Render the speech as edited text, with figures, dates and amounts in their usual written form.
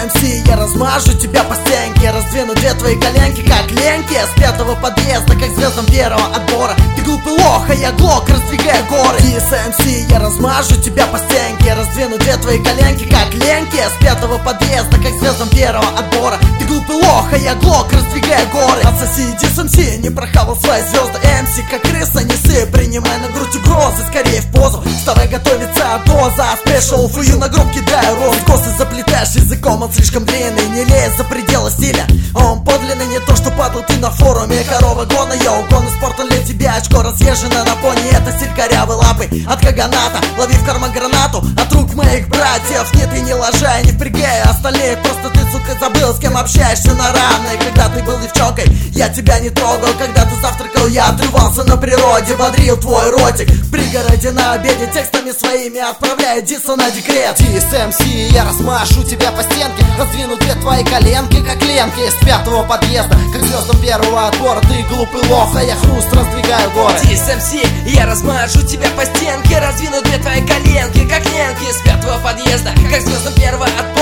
TSMC, я размажу тебя по стенке, раздвину две твои коленки, как ленки. С пятого подъезда, как звездам первого отбора. Ты глупый лох, а я глок, раздвигая горы. TSMC, я размажу тебя по стенке, раздвину две твои коленки, как ленки. С пятого подъезда, как звездам первого отбора. Ты глупый лох, а я глок, раздвигая горы. Отсоси TSMC, не прохавал свои звезды. MC, как крыса, не сыпь, принимай на грудь угрозы, скорее в позу. Вставай, готовится доза, спешл фую на гроб кидаю розы. Косы заплетаешь языком, он слишком длинный, не лезь за пределы стиля. Он подлинный, не то, что падал ты на форуме. Корова гона, йоу, гон спорта для тебя. Очко разъезжено на пони, это стиль корявой лапы от каганата. Лови в карман гранату от рук моих братьев. Нет, и не ложай, не впрягай остальных. Просто ты, сука, забыл, с кем общаешься на равной. Когда ты был девчонкой, я тебя не трогал. Когда ты завтракал, я отрывался на природе. Бодрил твой ротик в пригороде на обеде. Текстами своими отправляя диса на декрет. TSMC, я размашу тебя по стенке, раздвину две твои коленки, как ленки. Из пятого подъезда, как звездам первого отбора. Ты глупый лох, а я хруст, раздвигаю горы. TSMC, я размажу тебя по стенке, раздвину две твои коленки, как ленки. С пятого подъезда, как звездам первого отбора.